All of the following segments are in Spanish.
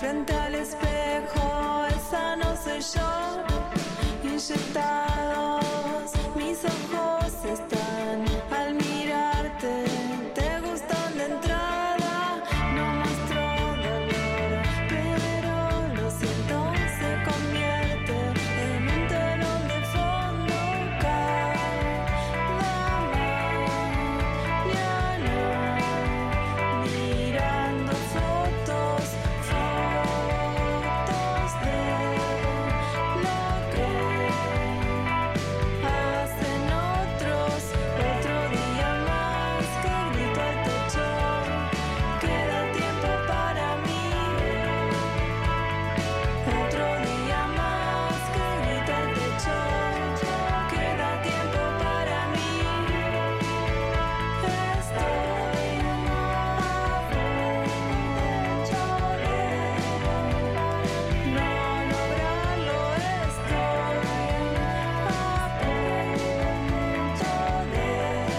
frente al espejo, esa no soy yo. Inyectados, mis ojos están al mirarte. Te gustan de entrada, no muestro dolor, pero lo siento, se convierte en un telón de fondo cada mañana, mirando fotos de lo que hacen otros. Otro día más que grito al techo, queda tiempo para mí. Otro día más que grito al techo, queda tiempo para mí. Estoy a punto de no lograrlo, estoy a punto de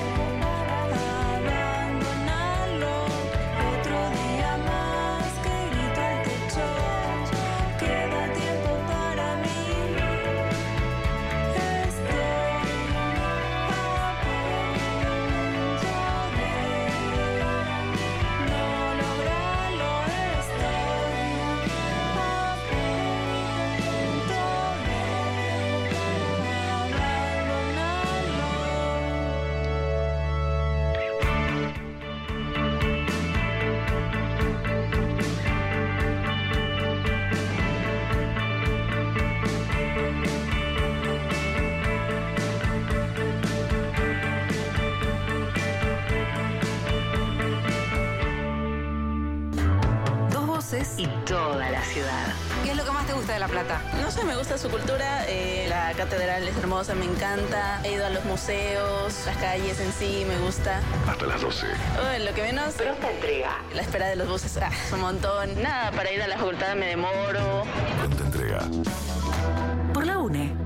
abandonarlo. Otro día más que grito al techo, queda tiempo para mí. Estoy a punto de no lograrlo, estoy a Dos voces y toda la ciudad. ¿Qué es lo que más te gusta de La Plata? No sé, me gusta su cultura, la catedral es hermosa, me encanta, he ido a los museos, las calles en sí, me gusta. Hasta las 12. Lo que menos, Pronta entrega. la espera de los buses, es un montón. Nada, para ir a la facultad me demoro. Pronta entrega. Por la UNE.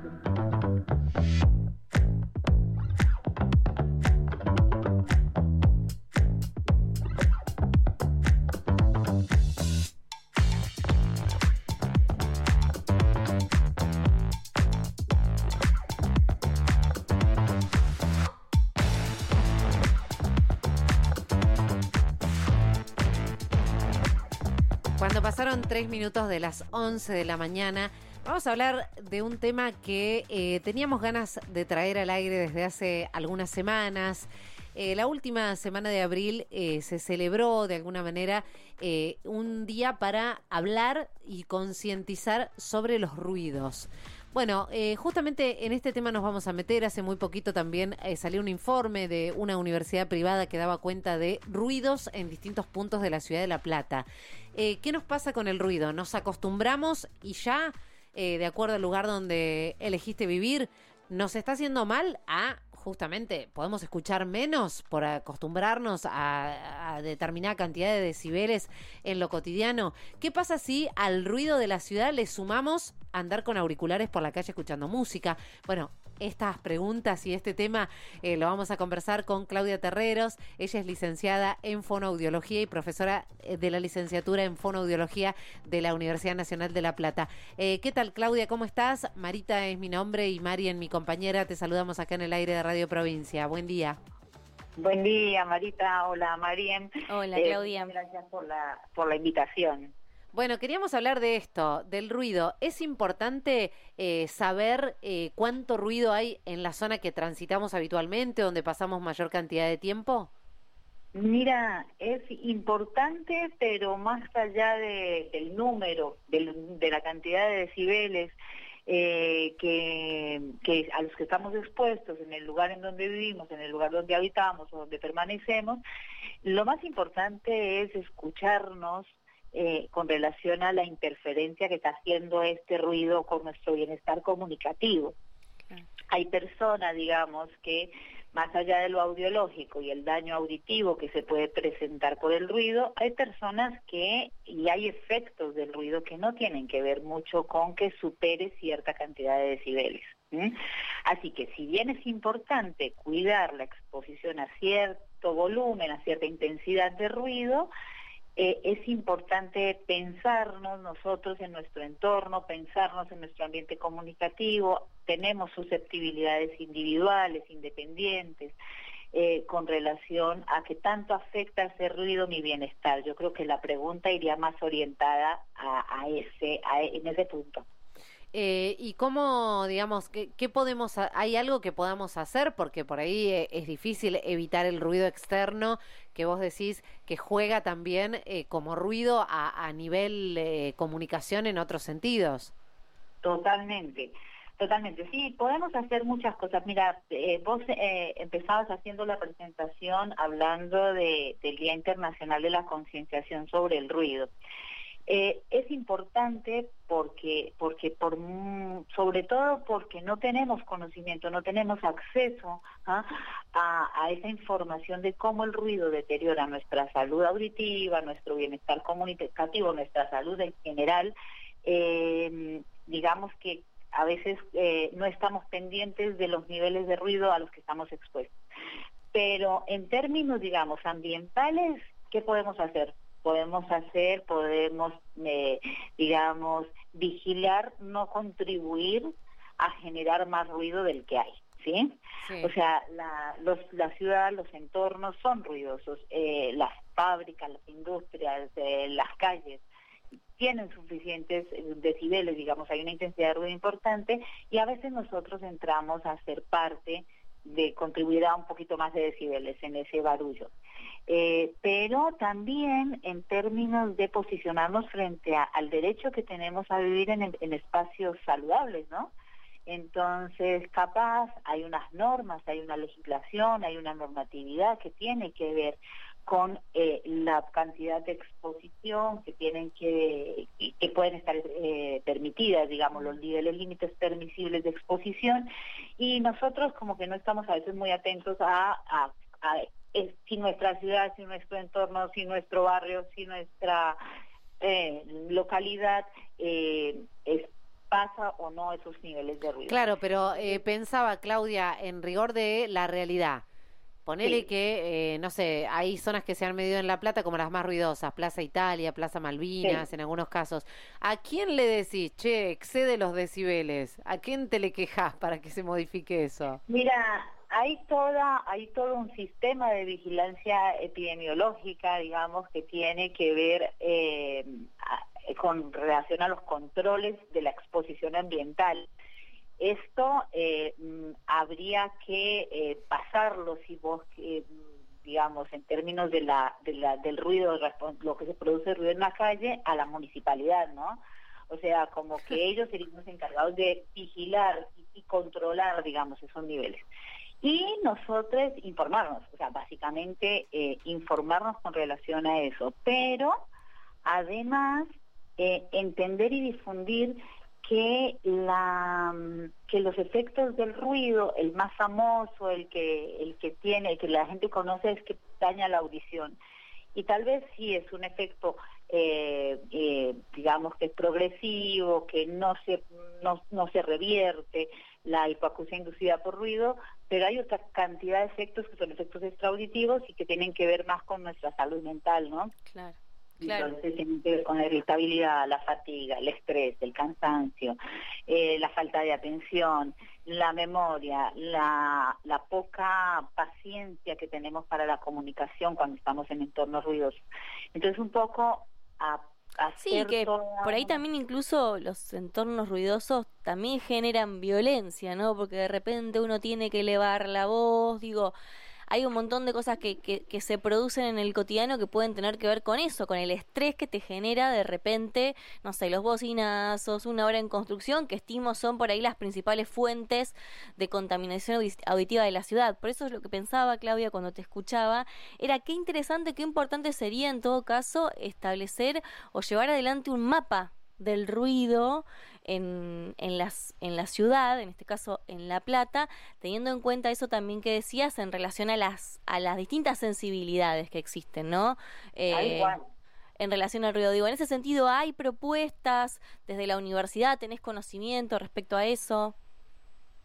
Cuando pasaron 3 minutos de las 11 de la mañana, vamos a hablar de un tema que teníamos ganas de traer al aire desde hace algunas semanas. La última semana de abril se celebró de alguna manera un día para hablar y concientizar sobre los ruidos. Bueno, justamente en este tema nos vamos a meter. Hace muy poquito también salió un informe de una universidad privada que daba cuenta de ruidos en distintos puntos de la ciudad de La Plata. ¿Qué nos pasa con el ruido? ¿Nos acostumbramos y ya, de acuerdo al lugar donde elegiste vivir, nos está haciendo mal justamente podemos escuchar menos por acostumbrarnos a determinada cantidad de decibeles en lo cotidiano? ¿Qué pasa si al ruido de la ciudad le sumamos andar con auriculares por la calle escuchando música? Bueno, estas preguntas y este tema lo vamos a conversar con Claudia Terreros. Ella es licenciada en fonoaudiología y profesora de la licenciatura en fonoaudiología de la Universidad Nacional de La Plata. ¿Qué tal, Claudia? ¿Cómo estás? Marita es mi nombre y Marian mi compañera. Te saludamos acá en el aire de Radio Provincia. Buen día. Buen día, Marita. Hola, Marian. Hola, Claudia. Gracias por la invitación. Bueno, queríamos hablar de esto, del ruido. ¿Es importante saber cuánto ruido hay en la zona que transitamos habitualmente, donde pasamos mayor cantidad de tiempo? Mira, es importante, pero más allá del número, de la cantidad de decibeles que a los que estamos expuestos en el lugar en donde vivimos, en el lugar donde habitamos o donde permanecemos, lo más importante es escucharnos con relación a la interferencia que está haciendo este ruido con nuestro bienestar comunicativo. Hay personas, digamos, que más allá de lo audiológico y el daño auditivo que se puede presentar por el ruido, hay personas y hay efectos del ruido que no tienen que ver mucho con que supere cierta cantidad de decibeles. Así que si bien es importante cuidar la exposición a cierto volumen, a cierta intensidad de ruido, es importante pensarnos nosotros en nuestro entorno, pensarnos en nuestro ambiente comunicativo. Tenemos susceptibilidades individuales, independientes, con relación a qué tanto afecta ese ruido mi bienestar. Yo creo que la pregunta iría más orientada en ese punto. ¿Y cómo, digamos, qué podemos, hay algo que podamos hacer? Porque por ahí es difícil evitar el ruido externo que vos decís que juega también como ruido a nivel comunicación en otros sentidos. Totalmente. Totalmente, sí, podemos hacer muchas cosas. Mira, vos empezabas haciendo la presentación hablando del Día Internacional de la Concienciación sobre el Ruido. Es importante sobre todo porque no tenemos conocimiento, no tenemos acceso a esa información de cómo el ruido deteriora nuestra salud auditiva, nuestro bienestar comunicativo, nuestra salud en general. Digamos que a veces no estamos pendientes de los niveles de ruido a los que estamos expuestos. Pero en términos, digamos, ambientales, ¿qué podemos hacer? Podemos, digamos, vigilar, no contribuir a generar más ruido del que hay, ¿sí? Sí. O sea, la ciudad, los entornos son ruidosos, las fábricas, las industrias, las calles tienen suficientes decibeles, digamos, hay una intensidad de ruido importante y a veces nosotros entramos a ser parte de contribuir a un poquito más de decibeles en ese barullo. Pero también en términos de posicionarnos frente al derecho que tenemos a vivir en espacios saludables, ¿no? Entonces, capaz, hay unas normas, hay una legislación, hay una normatividad que tiene que ver con la cantidad de exposición que pueden estar permitidas, digamos, los niveles límites permisibles de exposición, y nosotros como que no estamos a veces muy atentos a si nuestra ciudad, si nuestro entorno, si nuestro barrio, si nuestra localidad pasa o no esos niveles de ruido. Claro, pero pensaba, Claudia, en rigor de la realidad. Ponele que, no sé, hay zonas que se han medido en La Plata como las más ruidosas, Plaza Italia, Plaza Malvinas, en algunos casos. ¿A quién le decís, che, excede los decibeles? ¿A quién te le quejás para que se modifique eso? Mira, hay todo un sistema de vigilancia epidemiológica, digamos, que tiene que ver con relación a los controles de la exposición ambiental. Esto habría que pasarlo, si vos, digamos, en términos del ruido, lo que se produce ruido en la calle, a la municipalidad, ¿no? O sea, como que ellos serían los encargados de vigilar y controlar, digamos, esos niveles. Y nosotros informarnos, o sea, básicamente informarnos con relación a eso, pero además entender y difundir que los efectos del ruido, el más famoso, el que la gente conoce, es que daña la audición. Y tal vez sí es un efecto, digamos, que es progresivo, que no se revierte la hipoacusia inducida por ruido, pero hay otra cantidad de efectos que son efectos extraauditivos y que tienen que ver más con nuestra salud mental, ¿no? Claro. Entonces tiene que ver con la irritabilidad, la fatiga, el estrés, el cansancio, la falta de atención, la memoria, la poca paciencia que tenemos para la comunicación cuando estamos en entornos ruidosos. Entonces un poco sí, que por ahí también incluso los entornos ruidosos también generan violencia, ¿no? Porque de repente uno tiene que elevar la voz, digo, hay un montón de cosas que se producen en el cotidiano que pueden tener que ver con eso, con el estrés que te genera de repente, no sé, los bocinazos, una obra en construcción, que estimo son por ahí las principales fuentes de contaminación auditiva de la ciudad. Por eso es lo que pensaba, Claudia, cuando te escuchaba, era qué interesante, qué importante sería en todo caso establecer o llevar adelante un mapa del ruido en la ciudad, en este caso en La Plata, teniendo en cuenta eso también que decías en relación a las distintas sensibilidades que existen, ¿no? En relación al ruido. Digo, en ese sentido, ¿hay propuestas desde la universidad? ¿Tenés conocimiento respecto a eso?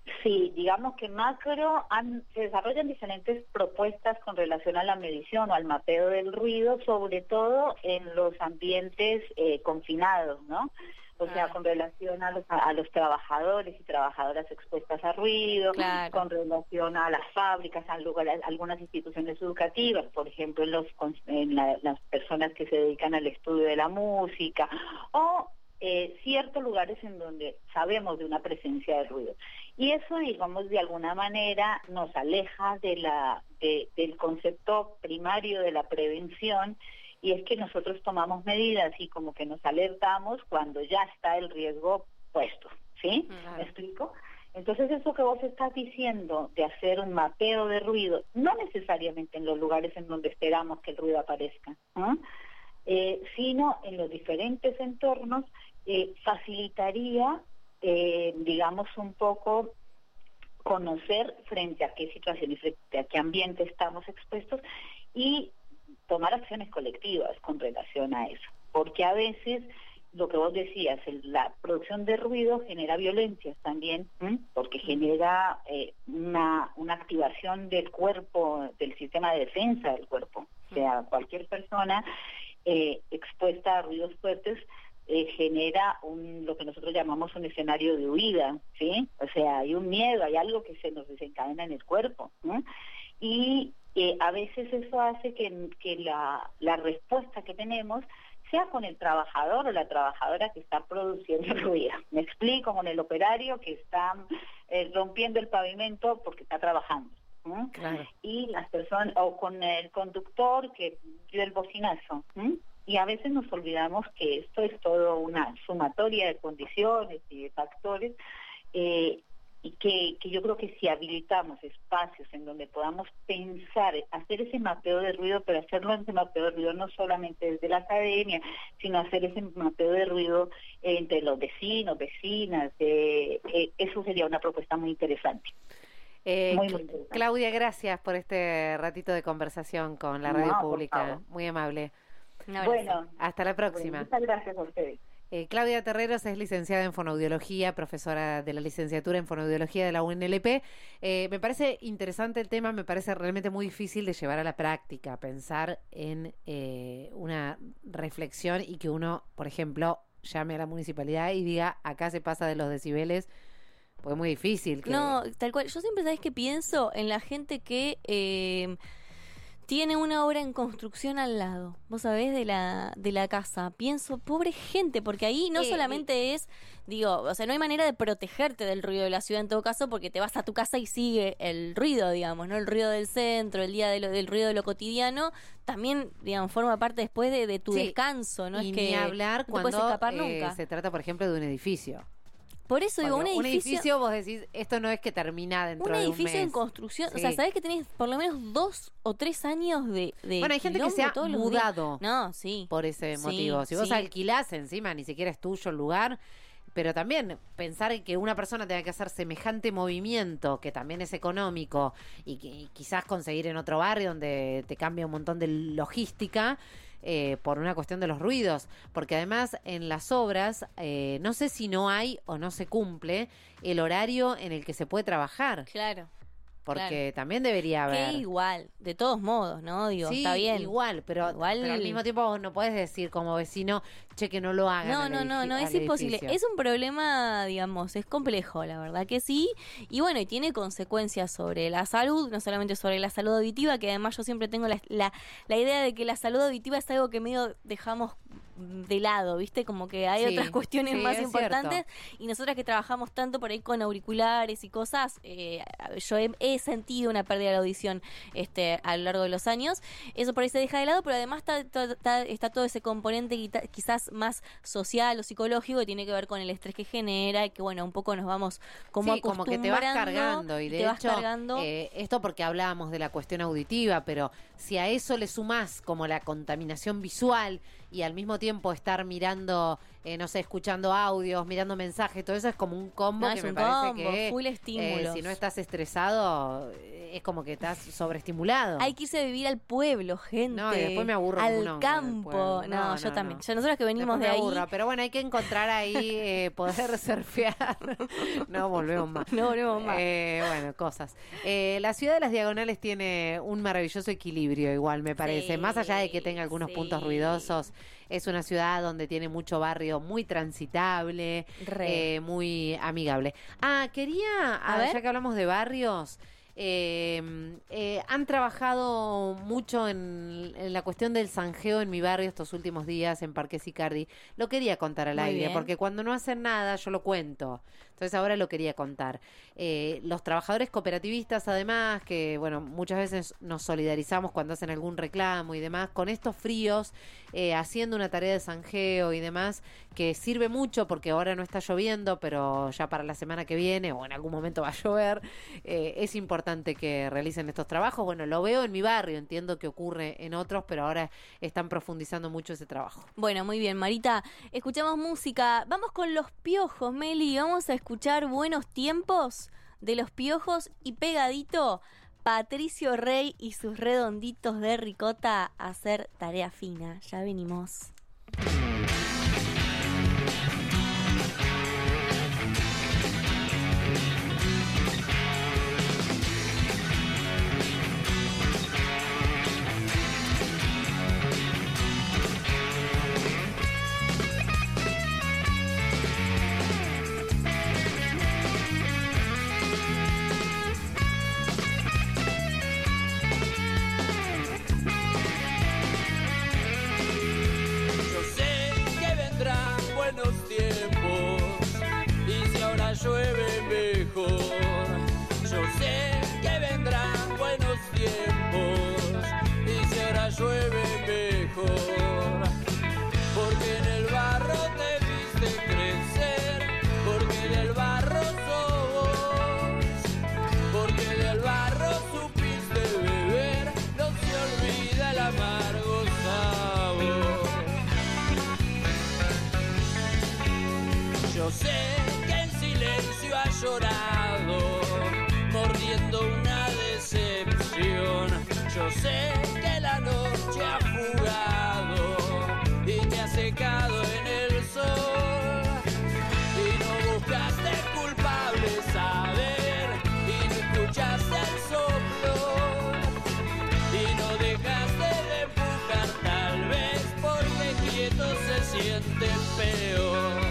Sí, digamos que macro se desarrollan diferentes propuestas con relación a la medición o al mapeo del ruido, sobre todo en los ambientes confinados, ¿no? O sea, con relación a los trabajadores y trabajadoras expuestas a ruido, claro, con relación a las fábricas, a algunas instituciones educativas, por ejemplo, las personas que se dedican al estudio de la música, o ciertos lugares en donde sabemos de una presencia de ruido. Y eso, digamos, de alguna manera nos aleja del concepto primario de la prevención, y es que nosotros tomamos medidas y como que nos alertamos cuando ya está el riesgo puesto, ¿sí? ¿Me explico? Entonces eso que vos estás diciendo de hacer un mapeo de ruido, no necesariamente en los lugares en donde esperamos que el ruido aparezca, ¿no? Sino en los diferentes entornos, facilitaría, digamos, un poco conocer frente a qué situaciones, frente a qué ambiente estamos expuestos y tomar acciones colectivas con relación a eso. Porque a veces, lo que vos decías, la producción de ruido genera violencias también, porque genera una activación del cuerpo, del sistema de defensa del cuerpo. O sea, cualquier persona expuesta a ruidos fuertes genera lo que nosotros llamamos un escenario de huida, ¿sí? O sea, hay un miedo, hay algo que se nos desencadena en el cuerpo, ¿no? Y a veces eso hace que la respuesta que tenemos sea con el trabajador o la trabajadora que está produciendo ruido. Me explico, con el operario que está rompiendo el pavimento porque está trabajando. Claro. Y las personas, o con el conductor que dio el bocinazo. Y a veces nos olvidamos que esto es todo una sumatoria de condiciones y de factores, y que yo creo que si habilitamos espacios en donde podamos pensar, hacer ese mapeo de ruido, pero hacerlo ese mapeo de ruido no solamente desde la academia, sino hacer ese mapeo de ruido entre los vecinos, vecinas, eso sería una propuesta muy interesante. Muy interesante. Claudia, gracias por este ratito de conversación con la radio pública, muy amable. Bueno, hasta la próxima. Muchas gracias a ustedes. Claudia Terreros es licenciada en fonoaudiología, profesora de la licenciatura en fonoaudiología de la UNLP. Me parece interesante el tema, me parece realmente muy difícil de llevar a la práctica, pensar en una reflexión y que uno, por ejemplo, llame a la municipalidad y diga, acá se pasa de los decibeles, pues es muy difícil. No, tal cual. Yo siempre, ¿sabes qué pienso? En la gente que tiene una obra en construcción al lado, vos sabés, de la casa. Pienso, pobre gente, porque ahí no solamente es, digo, o sea, no hay manera de protegerte del ruido de la ciudad en todo caso, porque te vas a tu casa y sigue el ruido, digamos, ¿no? El ruido del centro, el día del ruido de lo cotidiano, también, digamos, forma parte después de tu descanso, ¿no? Y es que ni hablar no cuando te puedes escapar nunca. Se trata, por ejemplo, de un edificio. Por eso digo, un edificio vos decís, esto no es que termina dentro de un mes. Un edificio en construcción, o sea, sabés que tenés por lo menos 2 o 3 años de bueno, hay gente que se ha mudado por ese motivo. Si vos alquilás encima, ni siquiera es tuyo el lugar, pero también pensar en que una persona tenga que hacer semejante movimiento, que también es económico, y que quizás conseguir en otro barrio donde te cambia un montón de logística, por una cuestión de los ruidos, porque además en las obras no sé si no hay o no se cumple el horario en el que se puede trabajar. Claro. Porque también debería haber. Que igual, de todos modos, ¿no? Digo, sí, está bien. pero al mismo tiempo vos no podés decir como vecino, che, que no lo hagan. No, es imposible. Es un problema, digamos, es complejo, la verdad que sí. Y bueno, y tiene consecuencias sobre la salud, no solamente sobre la salud auditiva, que además yo siempre tengo la idea de que la salud auditiva es algo que medio dejamos de lado, ¿viste? Como que hay otras cuestiones más importantes, y nosotras que trabajamos tanto por ahí con auriculares y cosas, yo he sentido una pérdida de la audición a lo largo de los años. Eso por ahí se deja de lado, pero además está todo ese componente quizás más social o psicológico que tiene que ver con el estrés que genera, y que bueno, un poco nos vamos como acostumbrando, como que te vas cargando, y de hecho esto porque hablábamos de la cuestión auditiva, pero si a eso le sumás como la contaminación visual y al mismo tiempo estar mirando no sé, escuchando audios, mirando mensajes, todo eso es como un combo que me parece que full estímulos. si no estás estresado, es como que estás sobreestimulado. Hay que irse a vivir al pueblo, gente. No, y después me aburro como un al hongo campo. No, yo también. Ya nosotros que venimos después de ahí. aburro, pero bueno, hay que encontrar ahí poder surfear. No volvemos más. Bueno, cosas. La ciudad de las Diagonales tiene un maravilloso equilibrio, igual me parece. Más allá de que tenga algunos puntos ruidosos, es una ciudad donde tiene mucho barrio muy transitable, muy amigable. Quería, ya que hablamos de barrios, han trabajado mucho en la cuestión del zanjeo en mi barrio estos últimos días en Parque Sicardi. Lo quería contar al aire, porque cuando no hacen nada yo lo cuento. Entonces ahora lo quería contar. Los trabajadores cooperativistas, además, que bueno, muchas veces nos solidarizamos cuando hacen algún reclamo y demás, con estos fríos, haciendo una tarea de zanjeo y demás, que sirve mucho porque ahora no está lloviendo, pero ya para la semana que viene o en algún momento va a llover, es importante que realicen estos trabajos. Bueno, lo veo en mi barrio, entiendo que ocurre en otros, pero ahora están profundizando mucho ese trabajo. Bueno, muy bien, Marita. Escuchamos música. Vamos con Los Piojos, Meli. Vamos a escuchar Buenos Tiempos de Los Piojos y pegadito Patricio Rey y sus redonditos de ricota a hacer tarea fina. Ya venimos. Llueve mejor. Yo sé que vendrán buenos tiempos y si ahora llueve mejor, porque en el barro te viste crecer, porque del barro sos vos, porque del barro supiste beber, no se olvida el amargo sabor. Yo sé silencio ha llorado, mordiendo una decepción. Yo sé que la noche ha jugado y te ha secado en el sol. Y no buscaste culpables a ver, y no escuchaste el soplo. Y no dejaste de empujar tal vez, porque quieto se siente peor.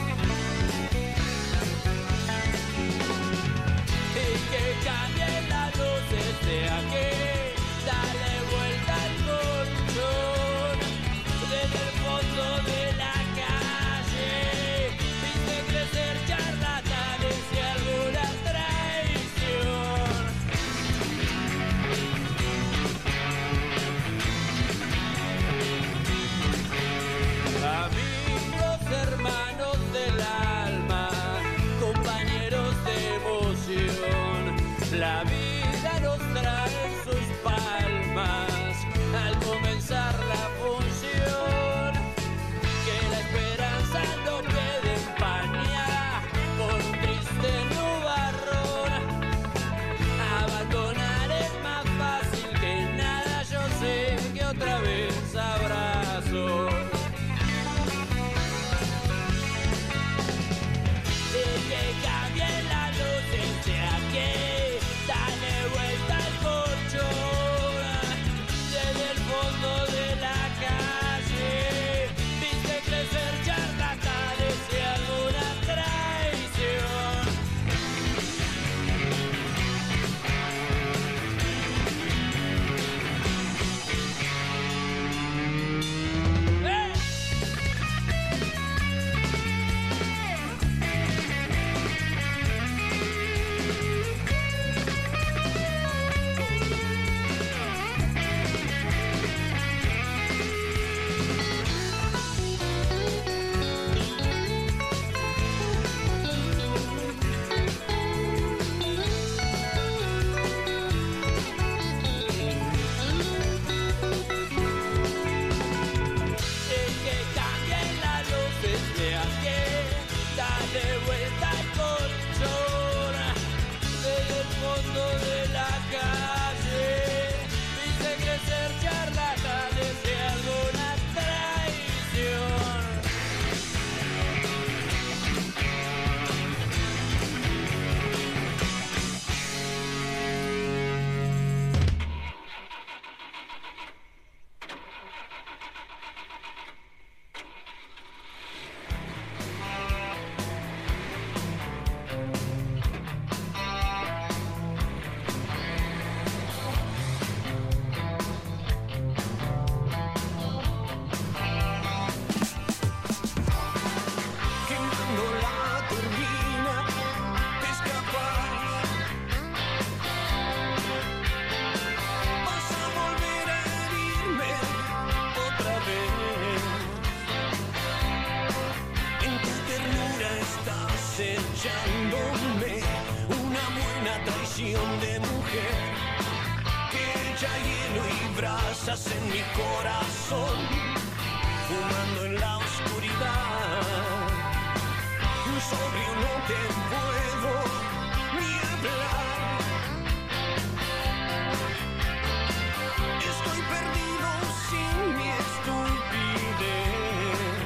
Que cambien las luces de aquí, dale vuelta al colchón, desde el fondo de la calle, viste crecer charlatanes y alguna traición. Amigos, hermanos, estás en mi corazón, fumando en la oscuridad. Sobrio no te puedo ni hablar. Estoy perdido sin mi estupidez.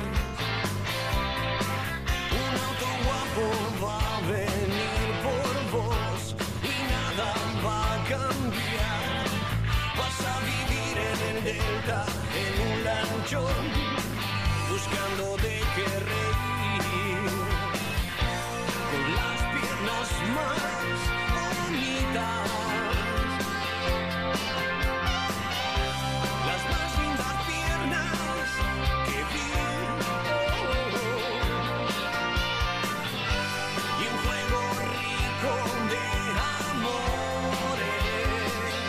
Un auto guapo va a venir por vos y nada va a cambiar. Vas a vivir en el delta, en un lanchón, buscando de qué reír. Con las piernas más bonitas, las más lindas piernas que vi. Y un juego rico de amores,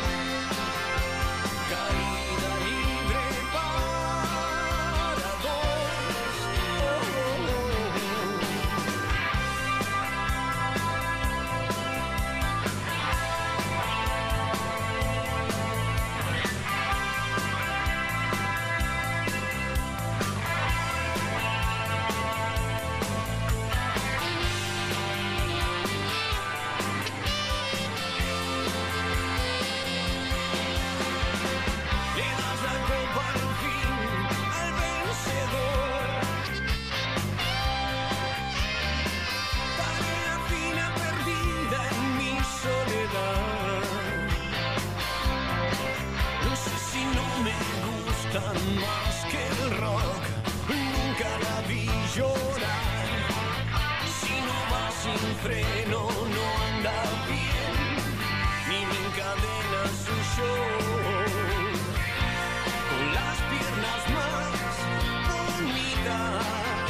caída libre para dos. Le das la copa al fin al vencedor. Tarea fina perdida en mi soledad. No sé si no me gusta más que el rock. Nunca la vi llorar. Si no va sin freno no anda bien, ni me encadena su show. Con las piernas más bonitas,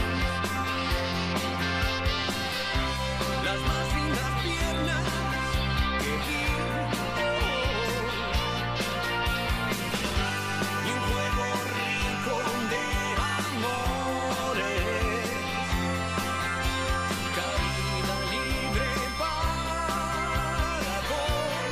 las más lindas piernas que vi. Y un juego rico de amores, caída libre para vos.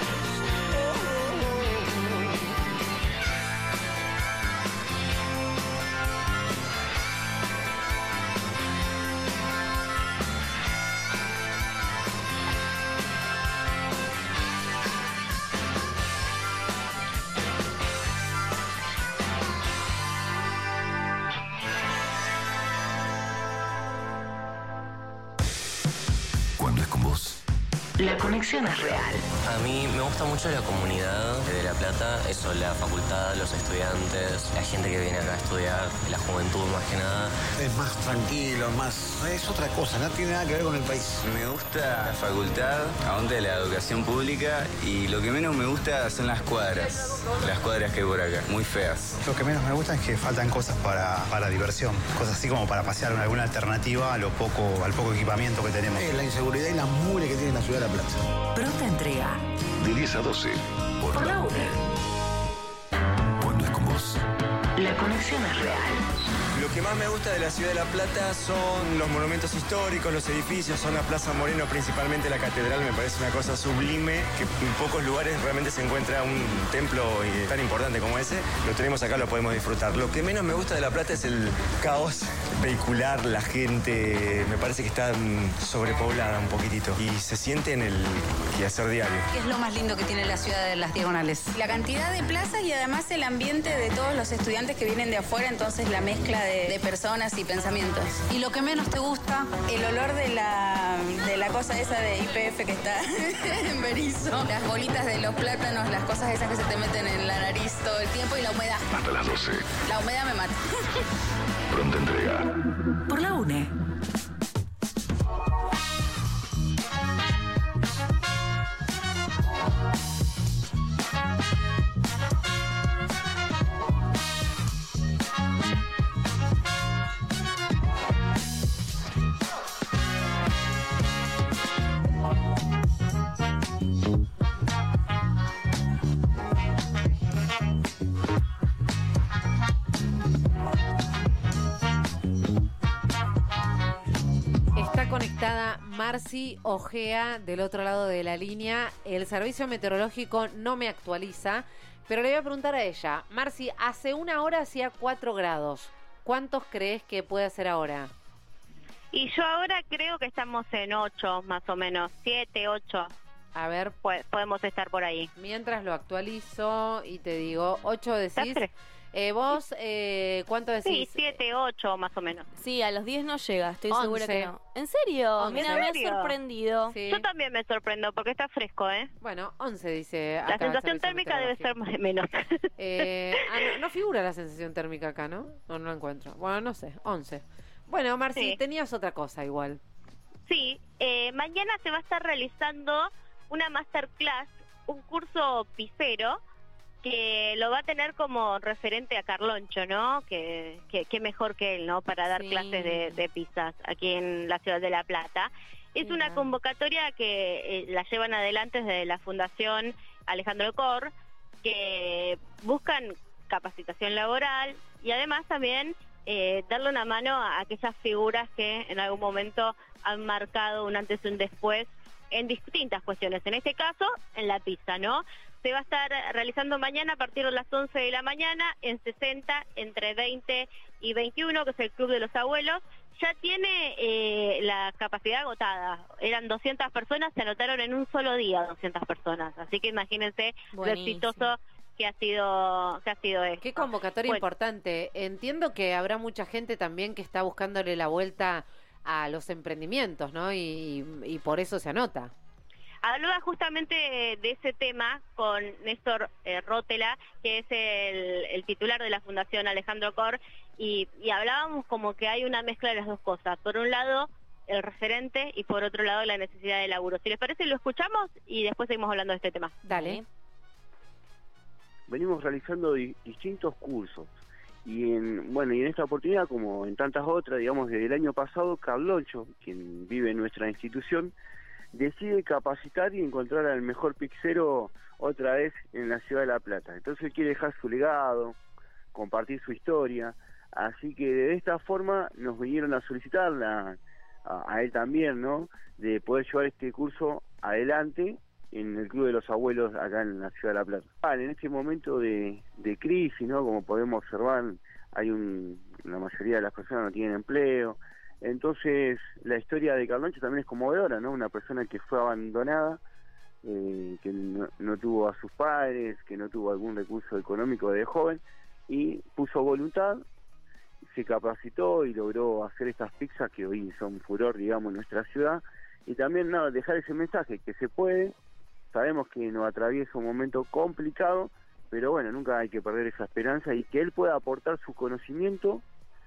Cuando es con vos. La conexión es real. A mí me gusta mucho la comunidad de La Plata, eso, la facultad, los estudiantes, la gente que viene acá a estudiar, la juventud más que nada. Es más tranquilo, es otra cosa, no tiene nada que ver con el país. Me gusta la facultad, aún de la educación pública, y lo que menos me gusta son las cuadras que hay por acá, muy feas. Lo que menos me gusta es que faltan cosas para diversión, cosas así como para pasear en alguna alternativa al poco equipamiento que tenemos. La inseguridad y la mugre que tiene la ciudad de La Plata. Pronta entrega. De 10 a 12. Por la UNE. Cuando es con vos. La conexión es real. Lo que más me gusta de la ciudad de La Plata son los monumentos históricos, los edificios, son la Plaza Moreno, principalmente la catedral, me parece una cosa sublime, que en pocos lugares realmente se encuentra un templo tan importante como ese. Lo tenemos acá, lo podemos disfrutar. Lo que menos me gusta de La Plata es el caos vehicular, la gente, me parece que está sobrepoblada un poquitito y se siente en el quehacer diario. ¿Qué es lo más lindo que tiene la ciudad de las Diagonales? La cantidad de plazas y además el ambiente de todos los estudiantes que vienen de afuera, entonces la mezcla de personas y pensamientos. ¿Y lo que menos te gusta? El olor de la cosa esa de IPF que está en Berizo. Las bolitas de los plátanos, las cosas esas que se te meten en la nariz todo el tiempo y la humedad. Hasta las 12. La humedad me mata. Pronta entrega. Por la UNE. Conectada Marci Ojea del otro lado de la línea. El servicio meteorológico no me actualiza. Pero le voy a preguntar a ella, Marci, hace una hora hacía 4 grados. ¿Cuántos crees que puede hacer ahora? Y yo ahora creo que estamos en 8, más o menos, 7, 8. A ver. Podemos estar por ahí. Mientras lo actualizo y te digo, 8 decís. ¿Vos cuánto decís? Sí, 7, 8 más o menos. Sí, a los 10 no llega, estoy 11. segura que no. ¿En serio? Mira, me ha sorprendido. Sí. Yo también me sorprendo porque está fresco, ¿eh? Bueno, 11 dice acá. La sensación térmica debe ser menos. No figura la sensación térmica acá, ¿no? No la encuentro. Bueno, no sé, 11. Bueno, Marci, tenías otra cosa igual. Sí, mañana se va a estar realizando una masterclass, un curso pizzero, que lo va a tener como referente a Carloncho, ¿no? Que mejor que él, ¿no? Para dar clases de pizzas aquí en la ciudad de La Plata. Es una convocatoria que la llevan adelante desde la Fundación Alejandro Cor, que buscan capacitación laboral y además también darle una mano a aquellas figuras que en algún momento han marcado un antes y un después en distintas cuestiones. En este caso, en la pizza, ¿no? Se va a estar realizando mañana a partir de las 11 de la mañana en 60, entre 20 y 21, que es el Club de los Abuelos. Ya tiene la capacidad agotada. Eran 200 personas, se anotaron en un solo día 200 personas. Así que imagínense lo exitoso que ha sido esto. Qué convocatoria importante. Entiendo que habrá mucha gente también que está buscándole la vuelta a los emprendimientos, ¿no? Y por eso se anota. Hablaba justamente de ese tema con Néstor Rótela, que es el titular de la Fundación Alejandro Cor, y hablábamos como que hay una mezcla de las dos cosas. Por un lado, el referente, y por otro lado, la necesidad de laburo. Si les parece, lo escuchamos y después seguimos hablando de este tema. Dale. Venimos realizando distintos cursos. Y en esta oportunidad, como en tantas otras, digamos, desde el año pasado, Carloncho, quien vive en nuestra institución, decide capacitar y encontrar al mejor pizzero otra vez en la ciudad de La Plata. Entonces él quiere dejar su legado, compartir su historia, así que de esta forma nos vinieron a solicitar a él también, ¿no?, de poder llevar este curso adelante en el Club de los Abuelos acá en la ciudad de La Plata. En este momento de crisis, ¿no?, como podemos observar, la mayoría de las personas no tienen empleo. Entonces la historia de Carloncho también es conmovedora, ¿no? Una persona que fue abandonada, que no tuvo a sus padres, que no tuvo algún recurso económico de joven, y puso voluntad, se capacitó y logró hacer estas pizzas que hoy son furor, digamos, en nuestra ciudad. Y también dejar ese mensaje que se puede. Sabemos que nos atraviesa un momento complicado, pero bueno, nunca hay que perder esa esperanza, y que él pueda aportar su conocimiento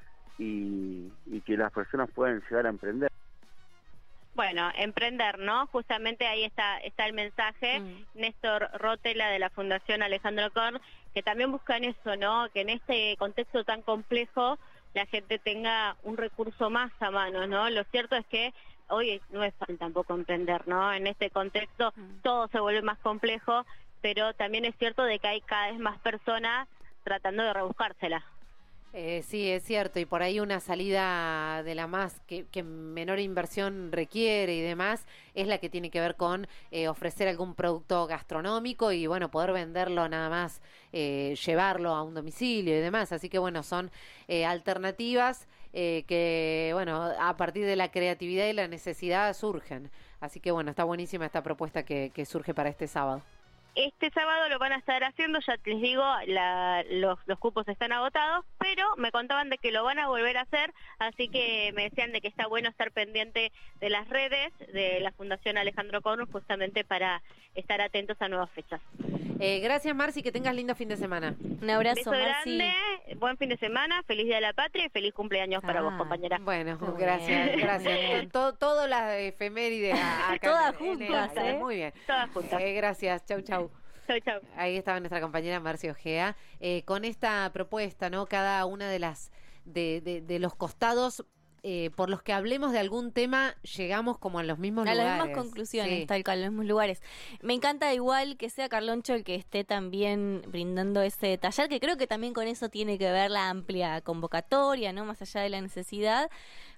y que las personas puedan llegar a emprender. Bueno, emprender, ¿no? Justamente ahí está el mensaje. Néstor Rótela de la Fundación Alejandro Cor, que también buscan eso, ¿no? Que en este contexto tan complejo la gente tenga un recurso más a mano, ¿no? Lo cierto es que hoy no es fácil tampoco emprender, ¿no? En este contexto todo se vuelve más complejo, pero también es cierto de que hay cada vez más personas tratando de rebuscársela. Sí, es cierto, y por ahí una salida de la más que menor inversión requiere y demás es la que tiene que ver con ofrecer algún producto gastronómico y bueno, poder venderlo nada más, llevarlo a un domicilio y demás, así que bueno, son alternativas que bueno, a partir de la creatividad y la necesidad surgen, así que bueno, está buenísima esta propuesta que surge para este sábado. Este sábado lo van a estar haciendo, ya les digo, los cupos están agotados, pero me contaban de que lo van a volver a hacer, así que me decían de que está bueno estar pendiente de las redes de la Fundación Alejandro Cor, justamente para estar atentos a nuevas fechas. Gracias, Marci, que tengas lindo fin de semana. Un abrazo, beso Marci. grande, buen fin de semana, feliz Día de la Patria y feliz cumpleaños para vos, compañera. Bueno, gracias. Todas las efemérides acá. Todas juntas, Muy bien. Todas juntas. Gracias, chau. Chau. Ahí estaba nuestra compañera Marci Ojea con esta propuesta, ¿no? Cada una de las de los costados por los que hablemos de algún tema llegamos como a los mismos lugares. A las mismas conclusiones, tal cual, en los mismos lugares. Me encanta igual que sea Carloncho el que esté también brindando ese taller, que creo que también con eso tiene que ver la amplia convocatoria, ¿no? Más allá de la necesidad,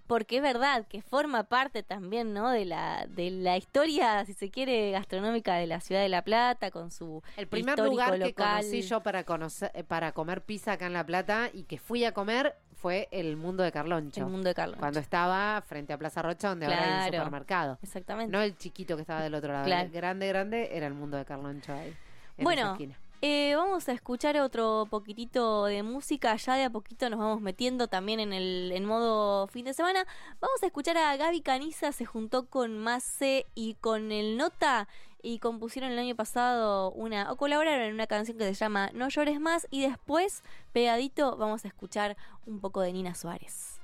porque es verdad que forma parte también, ¿no? de la historia, si se quiere, gastronómica de la ciudad de La Plata, con su el primer histórico lugar que local. conocí yo para comer pizza acá en La Plata y que fui a comer fue el Mundo de Carloncho. El Mundo de Carloncho. Cuando estaba frente a Plaza Rocha, donde ahora hay un supermercado. Exactamente. No el chiquito que estaba del otro lado. Claro. El grande era el Mundo de Carloncho ahí. En Bueno, esa esquina. Vamos a escuchar otro poquitito de música. Ya de a poquito nos vamos metiendo también en modo fin de semana. Vamos a escuchar a Gaby Caniza. Se juntó con Mase y con el Nota y compusieron el año pasado o colaboraron en una canción que se llama No llores más. Y después, pegadito, vamos a escuchar un poco de Nina Suárez.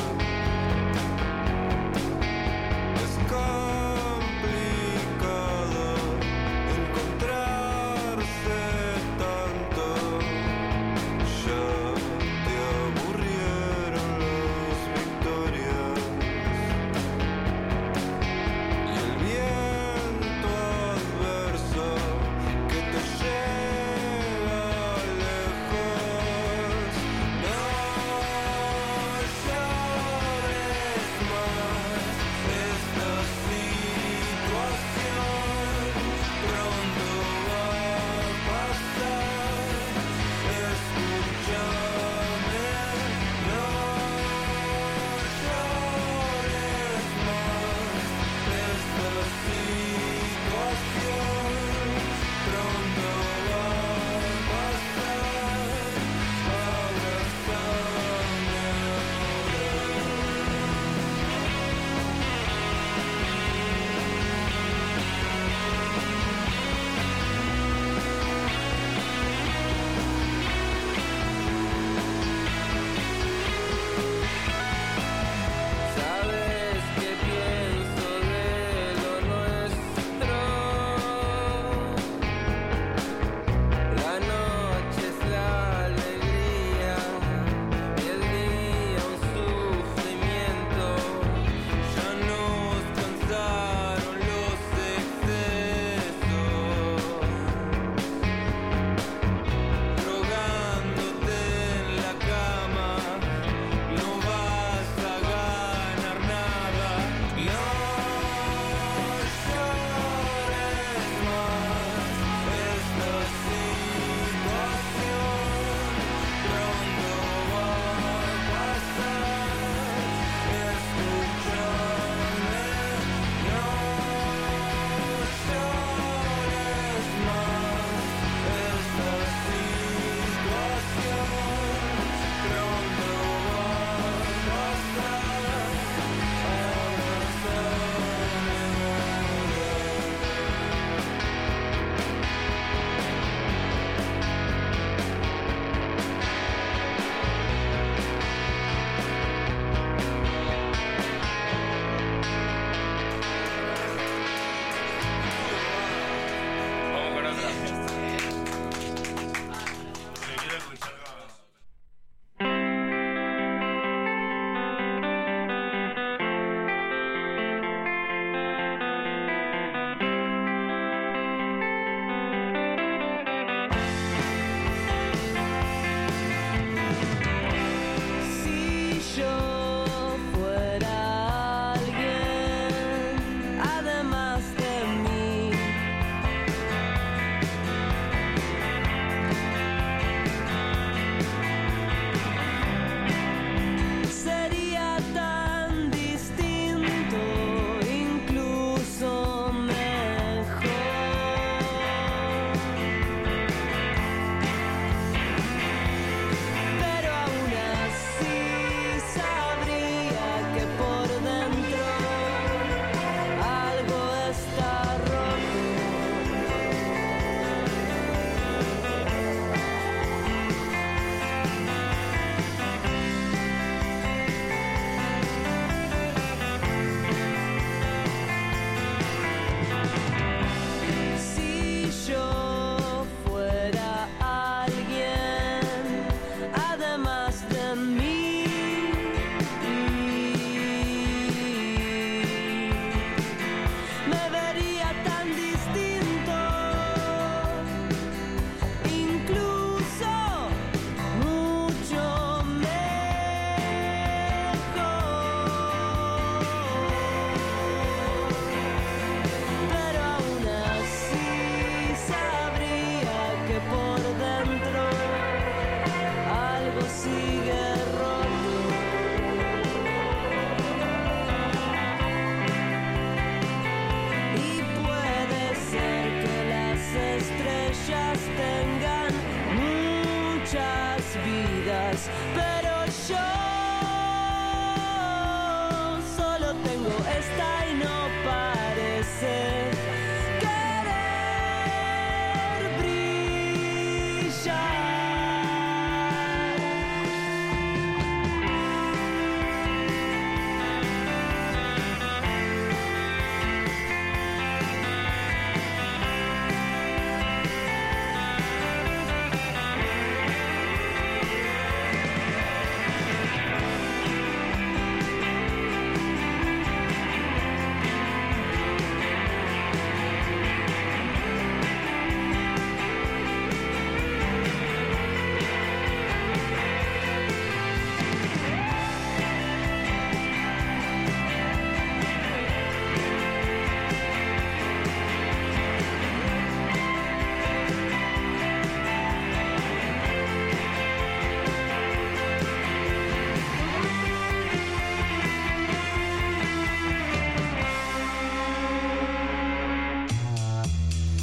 Es complicado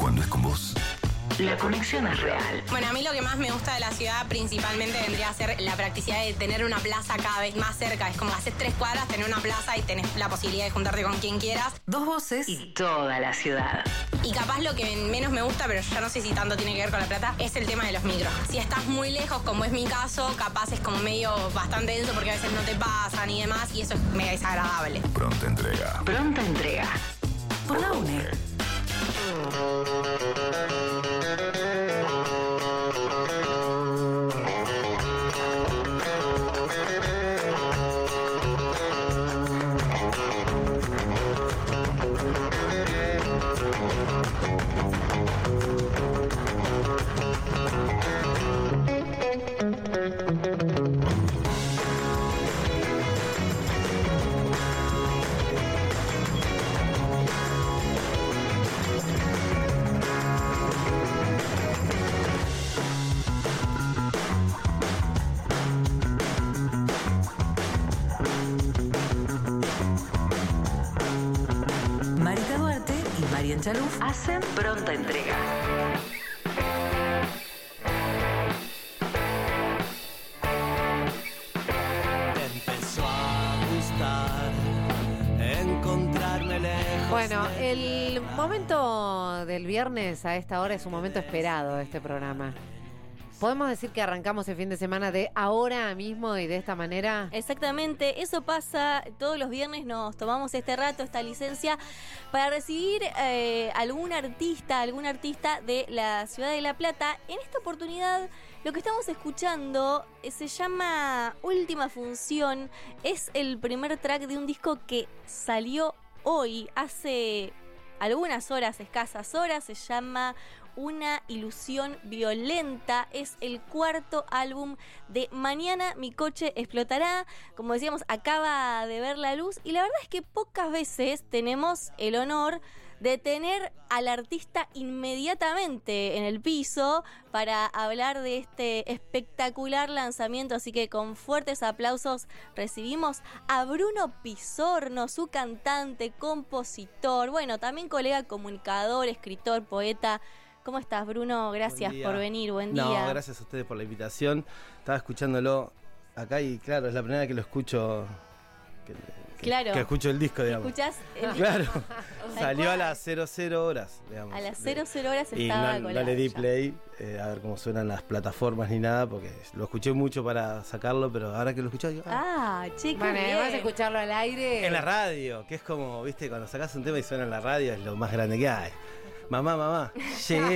Cuando es con vos, la conexión es real. Bueno, a mí lo que más me gusta de la ciudad principalmente vendría a ser la practicidad de tener una plaza cada vez más cerca. Es como haces 3 cuadras, tener una plaza y tenés la posibilidad de juntarte con quien quieras. Dos voces y toda la ciudad. Y capaz lo que menos me gusta, pero ya no sé si tanto tiene que ver con La Plata, es el tema de los micros. Si estás muy lejos, como es mi caso, capaz es como medio bastante denso porque a veces no te pasan y demás, y eso es mega desagradable. pronta entrega. Pronta entrega. Por la UNE. Marita Duarte y Marian Chaluf hacen pronta entrega. Empezó a gustar encontrarme lejos. Bueno, el momento del viernes a esta hora es un momento esperado de este programa. ¿Podemos decir que arrancamos el fin de semana de ahora mismo y de esta manera? Exactamente, eso pasa todos los viernes, nos tomamos este rato, esta licencia, para recibir algún artista de la ciudad de La Plata. En esta oportunidad, lo que estamos escuchando se llama Última Función, es el primer track de un disco que salió hoy, hace algunas horas, escasas horas, se llama Una Ilusión Violenta, es el 4º álbum de Mañana Mi Coche Explotará. Como decíamos, acaba de ver la luz y la verdad es que pocas veces tenemos el honor de tener al artista inmediatamente en el piso para hablar de este espectacular lanzamiento, así que con fuertes aplausos recibimos a Bruno Pisorno, su cantante, compositor, bueno, también colega comunicador, escritor, poeta. ¿Cómo estás, Bruno? Gracias por venir, buen día. No, gracias a ustedes por la invitación. Estaba escuchándolo acá y claro, es la primera vez que lo escucho, claro. Que escucho el disco, digamos. ¿Escuchás el disco? Claro, salió a las 00 horas, digamos. A las 00 horas y estaba no colado le di ya. play a ver cómo suenan las plataformas ni nada, porque lo escuché mucho para sacarlo, pero ahora que lo escuché, digo, Che, qué Bueno, bien. además de escucharlo al aire. en la radio, que es como, viste, cuando sacás un tema y suena en la radio, es lo más grande que hay. Mamá, llegué.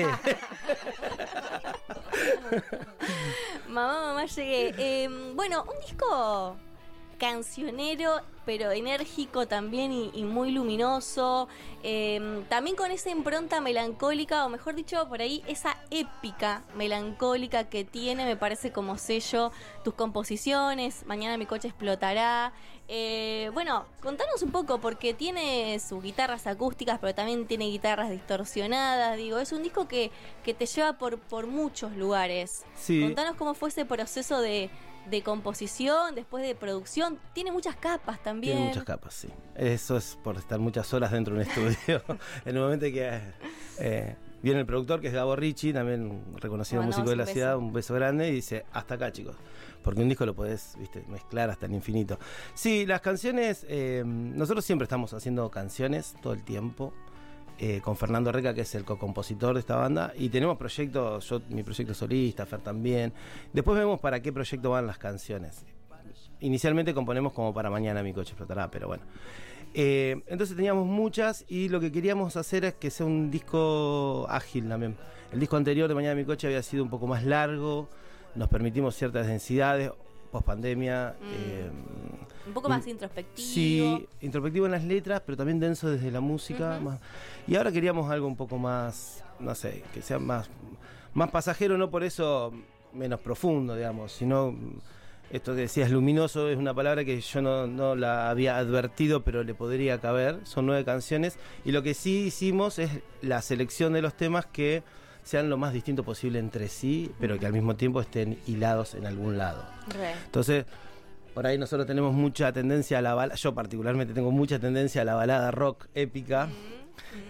Mamá, llegué. Bueno, un disco cancionero, pero enérgico también y muy luminoso. También con esa impronta melancólica, o mejor dicho, por ahí, esa épica melancólica que tiene, me parece, como sello tus composiciones. Mañana Mi Coche Explotará. Bueno, contanos un poco, porque tiene sus guitarras acústicas, pero también tiene guitarras distorsionadas. Digo, es un disco que te lleva por muchos lugares. Sí. Contanos cómo fue ese proceso de composición, después de producción. Tiene muchas capas también. Tiene muchas capas, sí. Eso es por estar muchas horas dentro de un estudio. En el momento que viene el productor, que es Gabo Ricci, también un reconocido músico de la ciudad, un beso grande, y dice, hasta acá, chicos. Porque un disco lo podés, viste, mezclar hasta el infinito. Sí, las canciones, nosotros siempre estamos haciendo canciones todo el tiempo. Con Fernando Reca, que es el co-compositor de esta banda, y tenemos proyectos, mi proyecto solista, Fer también. Después vemos para qué proyecto van las canciones. Inicialmente componemos como para Mañana Mi Coche Explotará, pero bueno. Entonces teníamos muchas y lo que queríamos hacer es que sea un disco ágil también. El disco anterior de Mañana Mi Coche había sido un poco más largo, nos permitimos ciertas densidades, post-pandemia. Un poco más introspectivo. Sí, introspectivo en las letras, pero también denso desde la música. Más, y ahora queríamos algo un poco más, no sé, que sea más pasajero, no por eso menos profundo, digamos, sino esto que decías, luminoso, es una palabra que yo no la había advertido, pero le podría caber. Son 9 canciones y lo que sí hicimos es la selección de los temas que sean lo más distinto posible entre sí, pero que al mismo tiempo estén hilados en algún lado. Entonces, por ahí nosotros tenemos mucha tendencia a la balada, yo particularmente tengo mucha tendencia a la balada rock épica,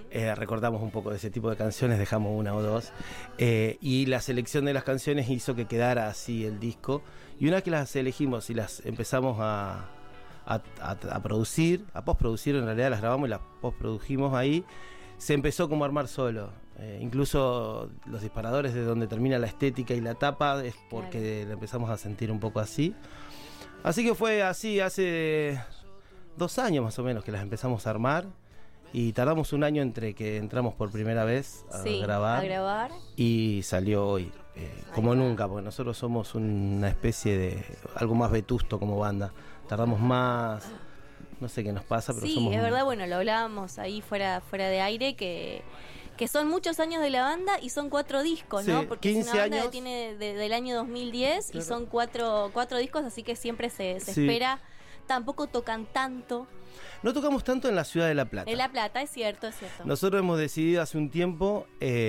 Recortamos un poco de ese tipo de canciones, dejamos una o dos. Y la selección de las canciones hizo que quedara así el disco. Y una vez que las elegimos y las empezamos a producir, a postproducir, en realidad las grabamos y las postprodujimos ahí, se empezó como a armar solo. Incluso los disparadores de donde termina la estética y la tapa es porque la empezamos a sentir un poco así. Así que fue así hace 2 años más o menos que las empezamos a armar. Y tardamos 1 año entre que entramos por primera vez a grabar y salió hoy, como nunca, porque nosotros somos una especie de algo más vetusto como banda. Tardamos más, no sé qué nos pasa, pero somos... Sí, es verdad, bueno, lo hablábamos ahí fuera de aire, que son muchos años de la banda y son 4 discos, sí, ¿no? Porque 15 es una banda años. que tiene del año 2010 y son 4 discos, así que siempre se Sí. espera. Tampoco tocan tanto. No tocamos tanto en la ciudad de La Plata. En La Plata, es cierto, es cierto. Nosotros hemos decidido hace un tiempo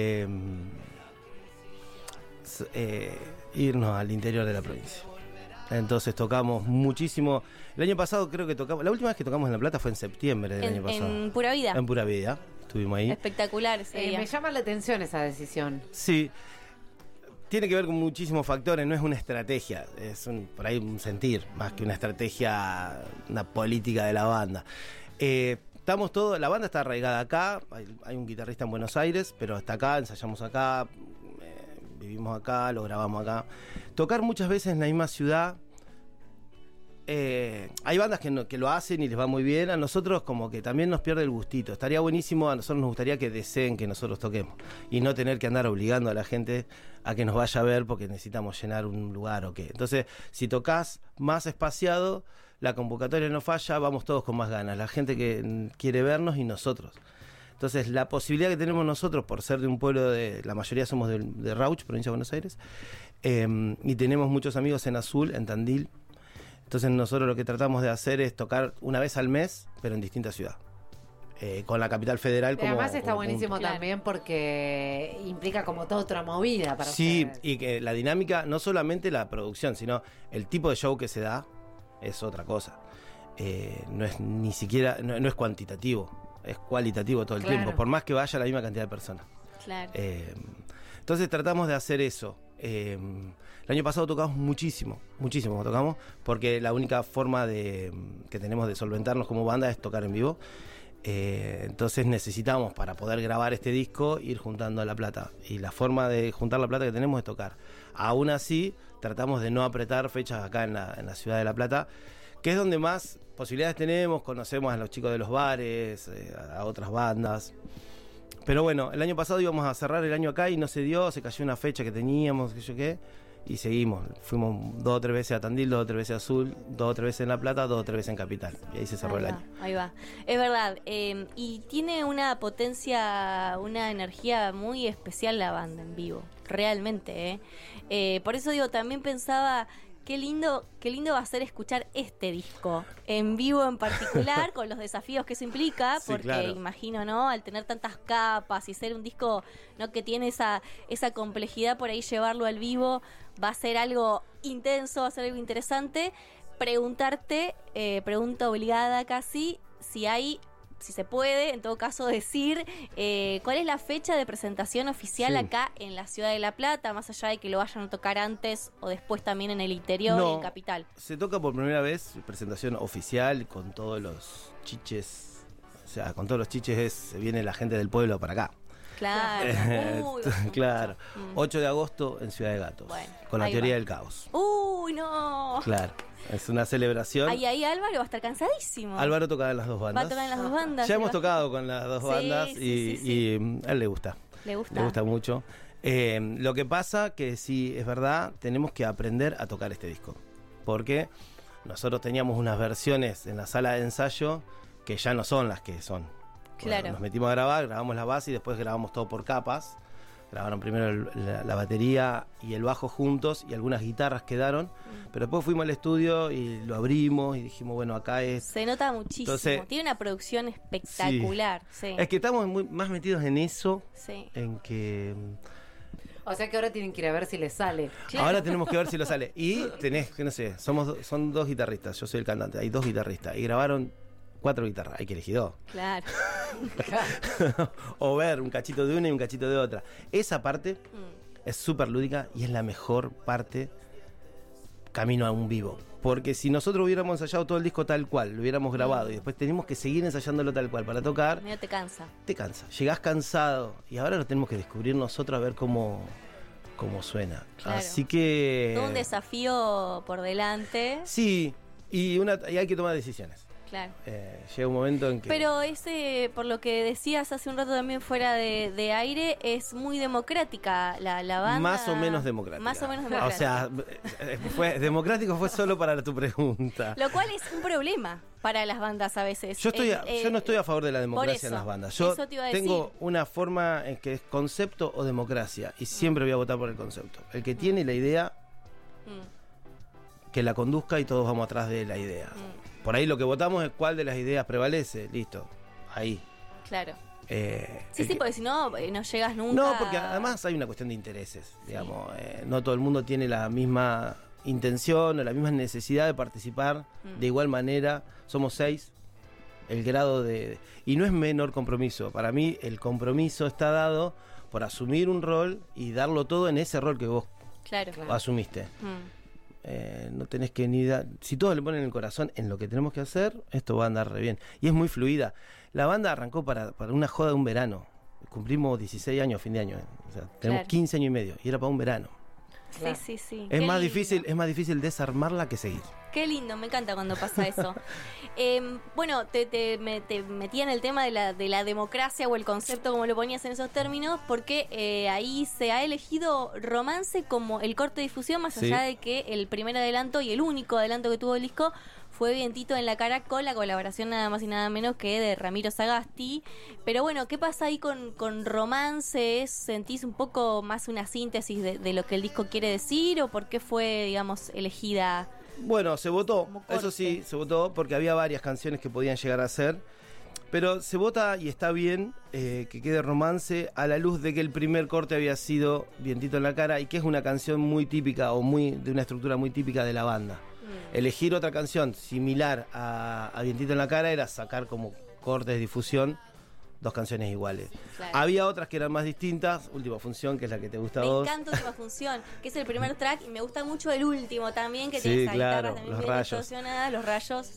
irnos al interior de la provincia. Entonces tocamos muchísimo. El año pasado creo que tocamos... La última vez que tocamos en La Plata fue en septiembre del año pasado. En Pura Vida. En Pura Vida. Estuvimos ahí. Espectacular ese día. Me llama la atención esa decisión. Sí. Tiene que ver con muchísimos factores, no es una estrategia, es por ahí un sentir, más que una estrategia, una política de la banda. Estamos todos, la banda está arraigada acá, hay un guitarrista en Buenos Aires, pero está acá, ensayamos acá, vivimos acá, lo grabamos acá. Tocar muchas veces en la misma ciudad, hay bandas que lo hacen y les va muy bien, a nosotros como que también nos pierde el gustito. Estaría buenísimo, a nosotros nos gustaría que deseen que nosotros toquemos y no tener que andar obligando a la gente a que nos vaya a ver porque necesitamos llenar un lugar o qué. Entonces, si tocas más espaciado, la convocatoria no falla, vamos todos con más ganas, la gente que quiere vernos y nosotros. Entonces, la posibilidad que tenemos nosotros por ser de un pueblo la mayoría somos de Rauch, provincia de Buenos Aires, y tenemos muchos amigos en Azul, en Tandil. Entonces nosotros lo que tratamos de hacer es tocar una vez al mes, pero en distintas ciudades. Con la capital federal como... Además está como buenísimo punto. también porque implica como toda otra movida para Sí, ustedes. y que la dinámica, no solamente la producción, sino el tipo de show que se da es otra cosa. No es ni siquiera, no es cuantitativo, es cualitativo todo el tiempo, por más que vaya la misma cantidad de personas. Claro. Entonces tratamos de hacer eso. El año pasado tocamos muchísimo tocamos, porque la única forma que tenemos de solventarnos como banda es tocar en vivo. Entonces necesitamos, para poder grabar este disco, ir juntando la plata. Y la forma de juntar la plata que tenemos es tocar. Aún así, tratamos de no apretar fechas acá en la ciudad de La Plata, que es donde más posibilidades tenemos. Conocemos a los chicos de los bares, a otras bandas. Pero bueno, el año pasado íbamos a cerrar el año acá y no se dio, se cayó una fecha que teníamos, qué sé yo qué, y seguimos. Fuimos 2 o 3 veces a Tandil, 2 o 3 veces a Azul, 2 o 3 veces en La Plata, 2 o 3 veces en Capital. Y ahí se cerró el año. Ahí va. Es verdad. Y tiene una potencia, una energía muy especial la banda en vivo. Realmente, por eso digo, también pensaba... Qué lindo va a ser escuchar este disco en vivo en particular, con los desafíos que eso implica, Sí, porque claro. imagino, ¿no? Al tener tantas capas y ser un disco, ¿no? Que tiene esa complejidad, por ahí llevarlo al vivo va a ser algo intenso, va a ser algo interesante. Preguntarte, pregunta obligada casi, si se puede, en todo caso, decir cuál es la fecha de presentación oficial acá en la ciudad de La Plata, más allá de que lo vayan a tocar antes o después también en el interior y en Capital. Se toca por primera vez, presentación oficial, con todos los chiches. O sea, con todos los chiches se viene la gente del pueblo para acá. Claro. Uy, Claro. 8 de agosto en Ciudad de Gatos. Bueno, con la ahí teoría va. del caos. Uy, no. Claro. Es una celebración. Ahí Álvaro va a estar cansadísimo. Álvaro toca en las dos Va bandas. a tocar en las dos bandas. Ya hemos tocado con las dos Sí, bandas sí, y a él le gusta. Le gusta. Le gusta mucho. Lo que pasa que sí, es verdad, tenemos que aprender a tocar este disco. Porque nosotros teníamos unas versiones en la sala de ensayo que ya no son las que son. Claro. Bueno, nos metimos a grabar, grabamos la base y después grabamos todo por capas. Grabaron primero la batería y el bajo juntos y algunas guitarras quedaron. Pero después fuimos al estudio y lo abrimos y dijimos, bueno, acá es... Se nota muchísimo. Entonces, tiene una producción espectacular. Sí. Es que estamos más metidos en eso, Sí. en que... O sea que ahora tienen que ir a ver si les sale. Ahora tenemos que ver si lo sale. Y tenés, que no sé, son 2 guitarristas, yo soy el cantante, hay 2 guitarristas. Y grabaron 4 guitarras, hay que elegir 2. Claro. O ver un cachito de una y un cachito de otra. Esa parte es súper lúdica y es la mejor parte camino a un vivo. Porque si nosotros hubiéramos ensayado todo el disco tal cual, lo hubiéramos grabado y después tenemos que seguir ensayándolo tal cual para tocar, Medio te cansa. te cansa. Llegás cansado y ahora lo tenemos que descubrir nosotros a ver cómo suena. Claro. Así que... Todo un desafío por delante. Sí, y hay que tomar decisiones. Claro. Llega un momento en que... Pero ese, por lo que decías hace un rato también fuera de aire, es muy democrática la banda. Más o menos democrática. Más o menos democrática. O sea, democrático fue solo para tu pregunta. Lo cual es un problema para las bandas a veces. Yo no estoy a favor de la democracia en las bandas. Yo tengo una forma en que es concepto o democracia y siempre voy a votar por el concepto. El que tiene la idea, que la conduzca y todos vamos atrás de la idea. Por ahí lo que votamos es cuál de las ideas prevalece. Listo, ahí. Claro. Sí, porque si no, no llegas nunca. No, porque además hay una cuestión de intereses. Digamos, no todo el mundo tiene la misma intención o la misma necesidad de participar de igual manera. Somos 6. El grado de... Y no es menor compromiso. Para mí el compromiso está dado por asumir un rol y darlo todo en ese rol que vos asumiste. No tenés que ni dar... Si todos le ponen el corazón en lo que tenemos que hacer, esto va a andar re bien. Y es muy fluida. La banda arrancó para una joda de un verano. Cumplimos 16 años, fin de año. O sea, tenemos 15 años y medio. Y era para un verano. Sí. Es más difícil desarmarla que seguir. Qué lindo, me encanta cuando pasa eso. Bueno, te metía en el tema de la democracia o el concepto, como lo ponías en esos términos, porque ahí se ha elegido Romance como el corte de difusión, más allá de que el primer adelanto y el único adelanto que tuvo el disco fue Vientito en la Cara, con la colaboración nada más y nada menos que de Ramiro Sagasti. Pero bueno, ¿qué pasa ahí con Romance? ¿Sentís un poco más una síntesis de lo que el disco quiere decir o por qué fue, digamos, elegida? Bueno, se votó, eso sí, se votó porque había varias canciones que podían llegar a ser, pero se vota y está bien que quede Romance a la luz de que el primer corte había sido Vientito en la Cara y que es una canción muy típica o de una estructura muy típica de la banda. Elegir otra canción similar a Vientito en la Cara era sacar como corte de difusión 2 canciones iguales. Claro. Había otras que eran más distintas. Última Función, que es la que te gusta a vos. Me encanta Última Función, que es el primer track, y me gusta mucho el último también, que tiene esas guitarras también los bien rayos. distorsionadas, los rayos.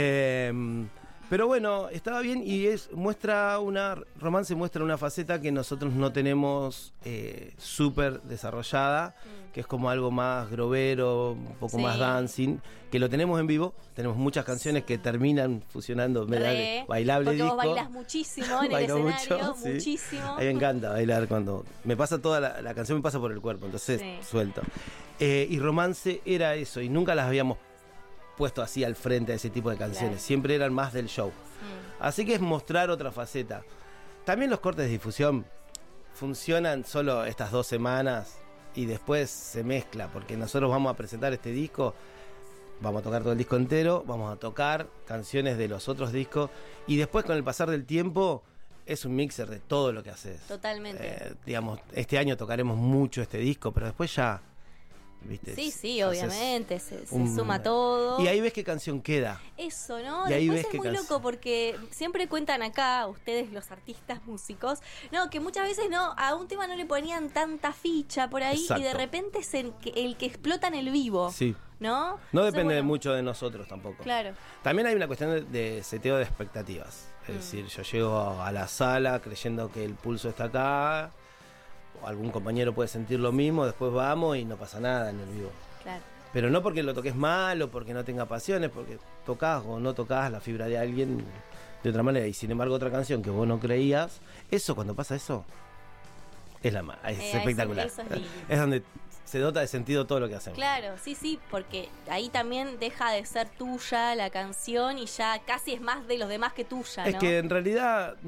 Pero bueno, estaba bien y Romance muestra una faceta que nosotros no tenemos súper desarrollada, que es como algo más grovero, un poco más dancing, que lo tenemos en vivo. Tenemos muchas canciones que terminan fusionando bailable porque disco. Vos bailas muchísimo en el escenario, muchísimo. A mí me encanta bailar cuando me pasa toda la canción, me pasa por el cuerpo, entonces suelto. Y Romance era eso, y nunca las habíamos puesto así al frente a ese tipo de canciones. Siempre eran más del show. Así que es mostrar otra faceta. También los cortes de difusión funcionan solo estas 2 semanas y después se mezcla, porque nosotros vamos a presentar este disco, vamos a tocar todo el disco entero, vamos a tocar canciones de los otros discos y después con el pasar del tiempo es un mixer de todo lo que haces. Totalmente. Digamos, este año tocaremos mucho este disco, pero después ya... ¿viste? Sí, obviamente, se suma todo. Y ahí ves qué canción queda. Eso, ¿no? Y ahí después ves es muy loco porque siempre cuentan acá, ustedes los artistas músicos, que muchas veces a un tema no le ponían tanta ficha por ahí. Exacto. Y de repente es el que explota en el vivo. Sí. ¿No? No depende mucho de nosotros tampoco. Claro. También hay una cuestión de seteo de expectativas. Es decir, yo llego a la sala creyendo que el pulso está acá, algún compañero puede sentir lo mismo, después vamos y no pasa nada en el vivo. Claro. Pero no porque lo toques mal o porque no tenga pasiones, porque tocás o no tocás la fibra de alguien de otra manera. Y sin embargo otra canción que vos no creías, cuando pasa eso, es espectacular. Eso es lindo. Es donde se dota de sentido todo lo que hacemos. Claro, sí, porque ahí también deja de ser tuya la canción y ya casi es más de los demás que tuya, ¿no? Es que en realidad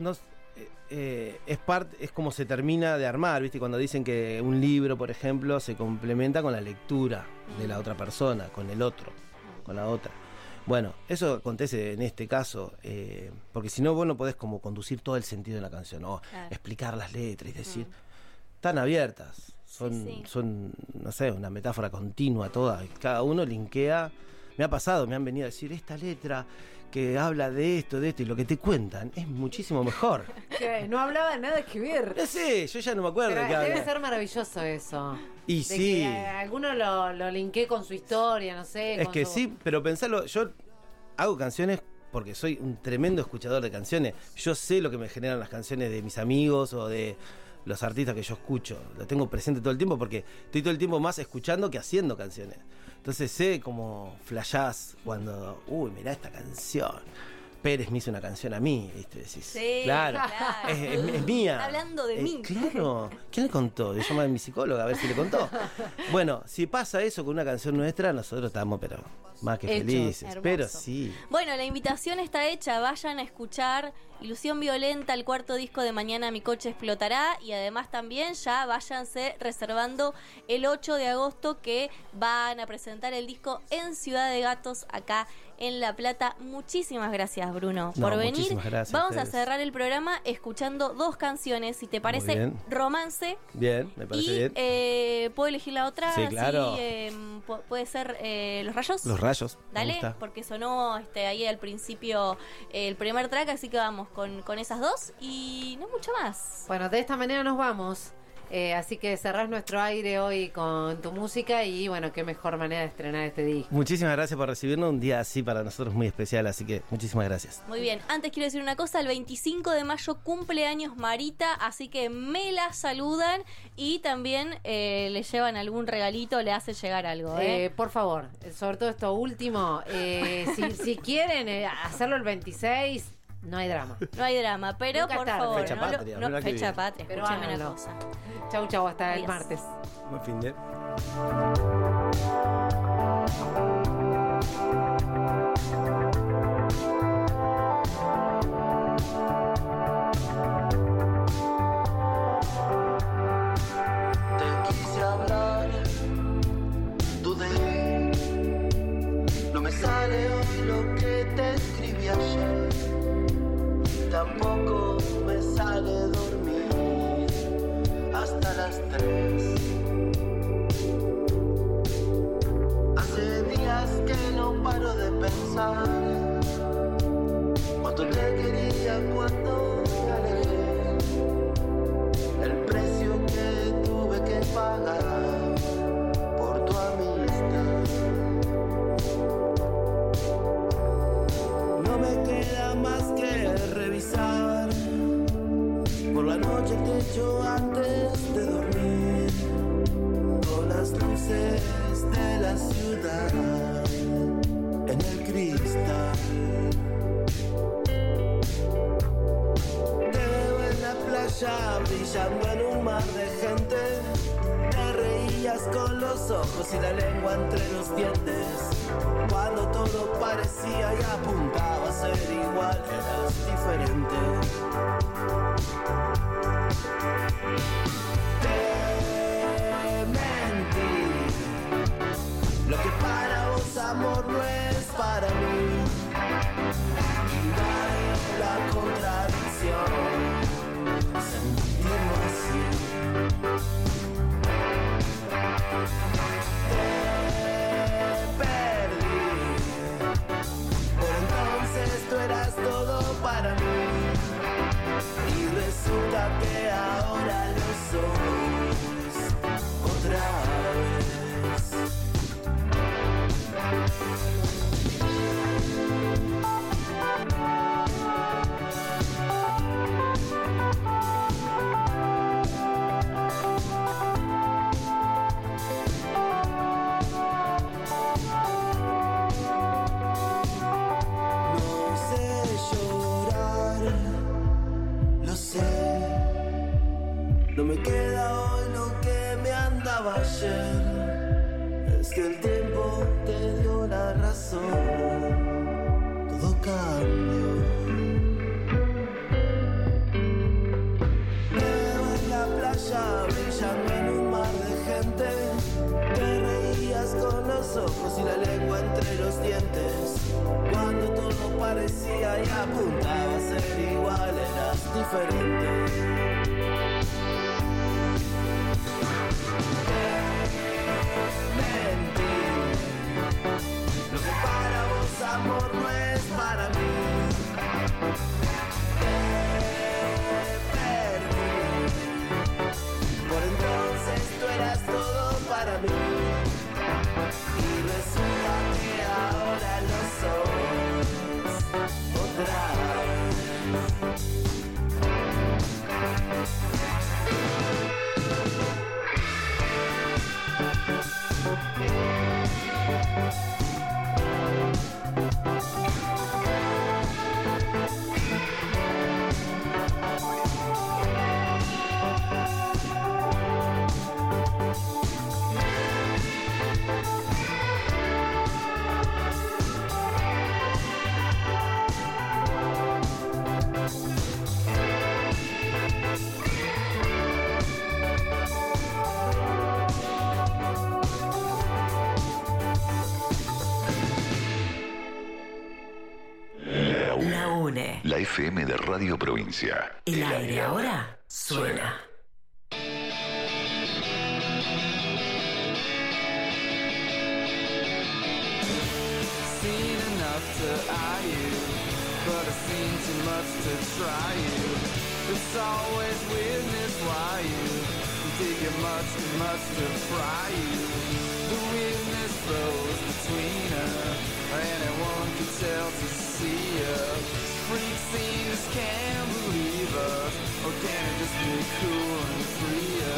es como se termina de armar, ¿viste? Cuando dicen que un libro, por ejemplo, se complementa con la lectura de la otra persona, con el otro, con la otra. Bueno, eso acontece en este caso, porque si no vos no podés como conducir todo el sentido de la canción, o explicar las letras, es decir, están abiertas, son, no sé, una metáfora continua toda, y cada uno linkea me ha pasado, me han venido a decir, esta letra que habla de esto, y lo que te cuentan es muchísimo mejor. Que no hablaba nada que ver. No sé, yo ya no me acuerdo. Pero qué debe habla. ser maravilloso eso. Y de sí. Que, alguno lo linké con su historia, no sé. Es que sí, pero pensalo, yo hago canciones porque soy un tremendo escuchador de canciones. Yo sé lo que me generan las canciones de mis amigos o de los artistas que yo escucho. Lo tengo presente todo el tiempo porque estoy todo el tiempo más escuchando que haciendo canciones. Entonces sé como flashás cuando, mirá esta canción. Pérez me hizo una canción a mí, ¿viste? Decís, sí, claro. Es mía. Está hablando de mí. Claro. ¿Quién le contó? Yo llamé a mi psicóloga a ver si le contó. Bueno, si pasa eso con una canción nuestra, nosotros estamos, pero más que felices. Hermoso. Pero sí. Bueno, la invitación está hecha. Vayan a escuchar Ilusión Violenta, el cuarto disco de Mañana Mi Coche Explotará. Y además también ya váyanse reservando el 8 de agosto que van a presentar el disco en Ciudad de Gatos, acá en La Plata. Muchísimas gracias, Bruno, por venir. Gracias Vamos a cerrar el programa escuchando 2 canciones. Si te parece, Romance. Bien, me parece bien. ¿Puedo elegir la otra? Sí, claro. Puede ser Los Rayos. Los Rayos. Dale, porque sonó ahí al principio el primer track, así que vamos con esas 2 y no mucho más. Bueno, de esta manera nos vamos. Así que cerrás nuestro aire hoy con tu música y bueno, qué mejor manera de estrenar este disco. Muchísimas gracias por recibirnos, un día así para nosotros muy especial, así que muchísimas gracias. Muy bien, antes quiero decir una cosa, el 25 de mayo cumpleaños Marita, así que me la saludan y también le llevan algún regalito, le hacen llegar algo. Por favor, sobre todo esto último, si quieren hacerlo el 26... No hay drama. No hay drama, pero nunca por tarde. favor, fecha patria, fecha patria, pero escúchame una cosa. Chau, hasta el martes. Buen fin de... Te quise hablar, dudé. No me sale hoy lo que te escribí ayer. Tampoco me sale dormir hasta las 3. Hace días que no paro de pensar cuánto te quería cuando me alejé. El precio que tuve que pagar por tu amistad. No me queda más que revisar por la noche el techo antes de dormir, con las luces de la ciudad en el cristal. Te veo en la playa brillando en un mar de gente. Te reías con los ojos y la lengua entre los dientes. Cuando todo parecía y apuntaba a ser igual, eras diferente. Te mentí. Lo que para vos amor no es para mí. Dale la contradicción, sentirlo así. Tú eras todo para mí y resulta que ahora lo sos otra vez. No me queda hoy lo que me andaba ayer. Es que el tiempo te dio la razón. Todo cambió. Me veo en la playa brillando en un mar de gente. Te reías con los ojos y la lengua entre los dientes. Cuando todo parecía y apuntaba a ser igual, eras diferente. Lo que FM de Radio Provincia. El aire ahora suena. Seen enough to eye you, but I've seen too much to try you. It's always weirdness why you dig it much too much to fry you. The weirdness flows between us, anyone can tell to see us. Freak scenes can't believe us, or can it just be cool and free us?